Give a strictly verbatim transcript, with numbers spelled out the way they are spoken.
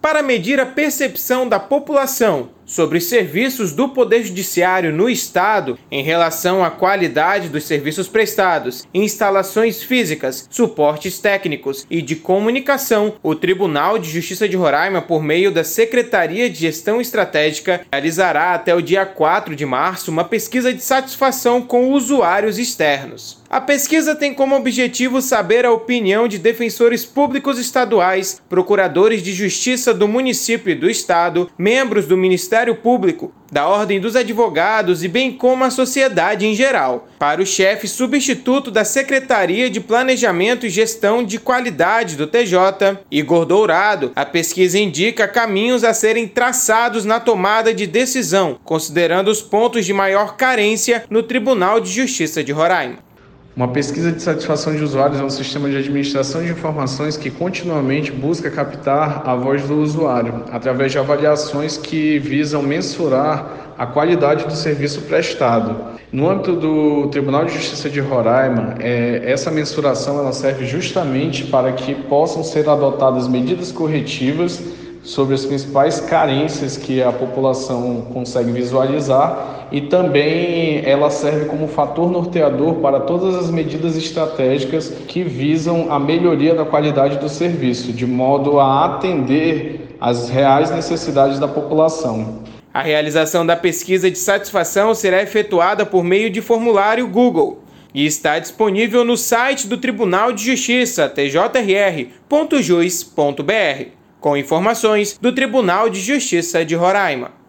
para medir a percepção da população sobre os serviços do Poder Judiciário no Estado em relação à qualidade dos serviços prestados, instalações físicas, suportes técnicos e de comunicação, o Tribunal de Justiça de Roraima, por meio da Secretaria de Gestão Estratégica, realizará até o dia quatro de março uma pesquisa de satisfação com usuários externos. A pesquisa tem como objetivo saber a opinião de defensores públicos estaduais, procuradores de justiça do município e do estado, membros do Ministério Público, da Ordem dos Advogados e bem como a sociedade em geral. Para o chefe substituto da Secretaria de Planejamento e Gestão de Qualidade do T J, Igor Dourado, a pesquisa indica caminhos a serem traçados na tomada de decisão, considerando os pontos de maior carência no Tribunal de Justiça de Roraima. Uma pesquisa de satisfação de usuários é um sistema de administração de informações que continuamente busca captar a voz do usuário, através de avaliações que visam mensurar a qualidade do serviço prestado. No âmbito do Tribunal de Justiça de Roraima, é, essa mensuração ela serve justamente para que possam ser adotadas medidas corretivas sobre as principais carências que a população consegue visualizar, e também ela serve como fator norteador para todas as medidas estratégicas que visam a melhoria da qualidade do serviço, de modo a atender às reais necessidades da população. A realização da pesquisa de satisfação será efetuada por meio de formulário Google e está disponível no site do Tribunal de Justiça, t j r r ponto jus ponto b r. Com informações do Tribunal de Justiça de Roraima.